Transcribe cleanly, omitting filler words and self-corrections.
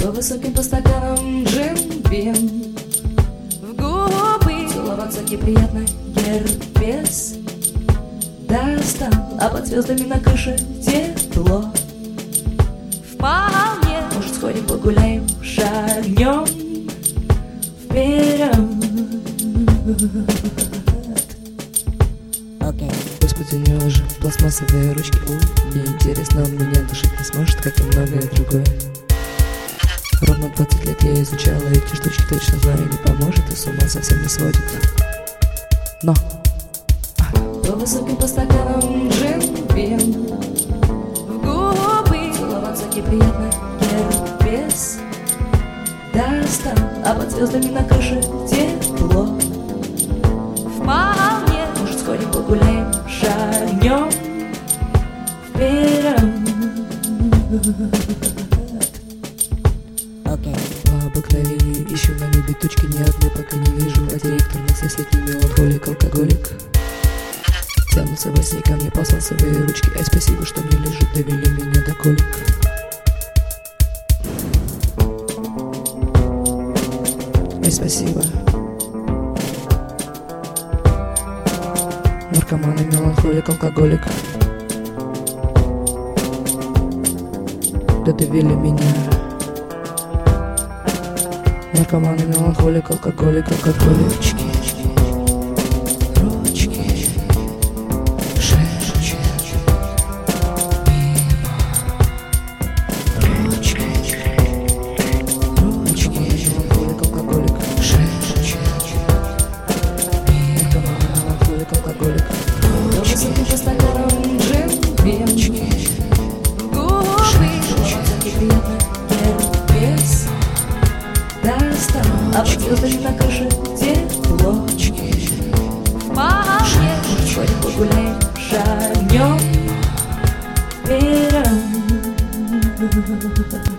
По высоким по стаканам джин-бин, в губы целоваться неприятно, герпес достал, а под звездами на крыше тепло. вполне. Может, сходим погуляем, шагнем вперед. Окей. Господи, неужели пластмассовые ручки? Мне интересно, он меня душить не сможет, как и многое другое. Ровно 20 лет я изучала эти штучки, точно знаю, не поможет и с ума совсем не сводит. Но по высоким по стаканам джин-бин, В губы целоваться неприятно, герпес достал, а под звездами на крыше тепло. вполне. Может, сходим погуляем, шагнем вперед. Окей. По обыкновению ищу на небе точки, ни одной пока не вижу. А директор нас, если не меланхолик, алкоголик. Тянутся во сне ко мне пластмассовые ручки. Ай, спасибо, что не лежит, довели меня до колик. Ай, спасибо. Наркоман и меланхолик, алкоголик. Додавили меня. Наркоман и меланхолик, алкоголик, алкоголички. Ручки, шепчет мимо. Ручки, меланхолик, алкоголик, шепчет мимо. Наркоман, меланхолик, алкоголик. Ручки, по стаканам джин-бин, В губы неприятно, герпес достал, а под звездами на крыше тепло. вполне. Сходим погуляем, шагнем вперед.